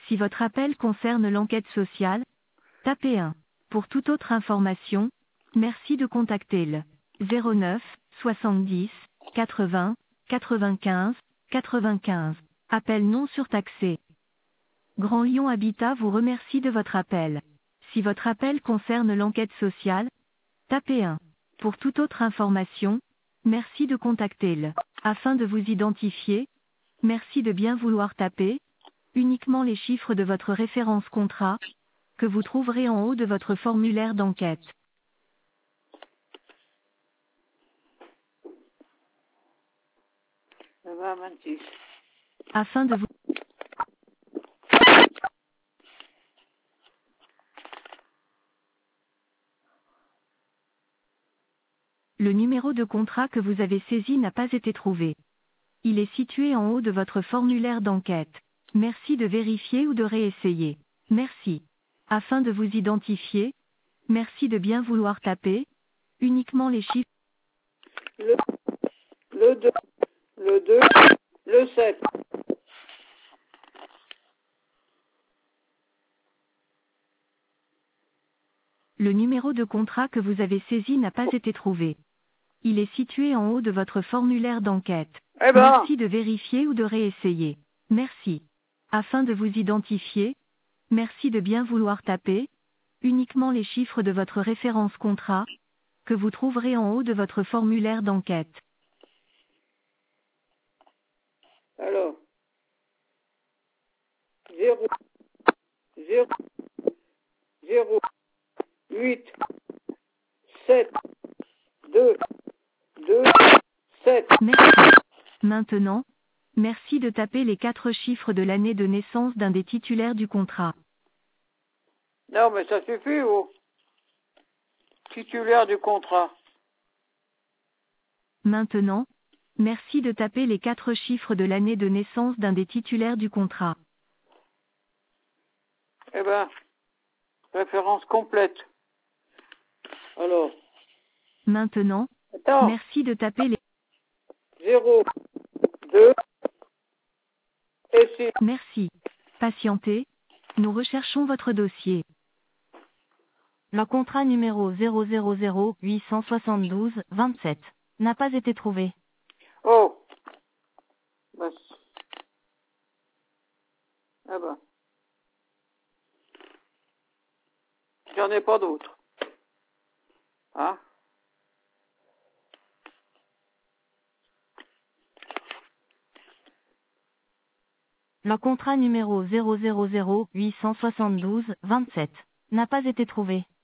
Si votre appel concerne l'enquête sociale, tapez 1. Pour toute autre information, merci de contacter le 09 70 80 95 95. Appel non surtaxé. Grand Lyon Habitat vous remercie de votre appel. Si votre appel concerne l'enquête sociale, tapez 1. Pour toute autre information, merci de contacter le. Afin de vous identifier, merci de bien vouloir taper uniquement les chiffres de votre référence contrat, que vous trouverez en haut de votre formulaire d'enquête. Ça va, 26. Afin de vous... Le numéro de contrat que vous avez saisi n'a pas été trouvé. Il est situé en haut de votre formulaire d'enquête. Merci de vérifier ou de réessayer. Merci. Afin de vous identifier, merci de bien vouloir taper uniquement les chiffres. Le 2, le 2, le 7. Le numéro de contrat que vous avez saisi n'a pas été trouvé. Il est situé en haut de votre formulaire d'enquête. Eh ben, Merci de vérifier ou de réessayer. Merci. Afin de vous identifier, merci de bien vouloir taper uniquement les chiffres de votre référence contrat, que vous trouverez en haut de votre formulaire d'enquête. alors, 0, 0, 0, 8, 7, 2, 2, 7. Merci. Maintenant, merci de taper les 4 chiffres de l'année de naissance d'un des titulaires du contrat. Non, mais ça suffit, oh. Titulaire du contrat. Maintenant, merci de taper les 4 chiffres de l'année de naissance d'un des titulaires du contrat. Eh ben, référence complète. Alors, Maintenant, attends, merci de taper les... 0, 2, et 6. Merci. Patientez. Nous recherchons votre dossier. Le contrat numéro 000 872 27 n'a pas été trouvé. Oh, bah, ah ben, j'en ai pas d'autres. Hein? Le contrat numéro 000 872 27 n'a pas été trouvé.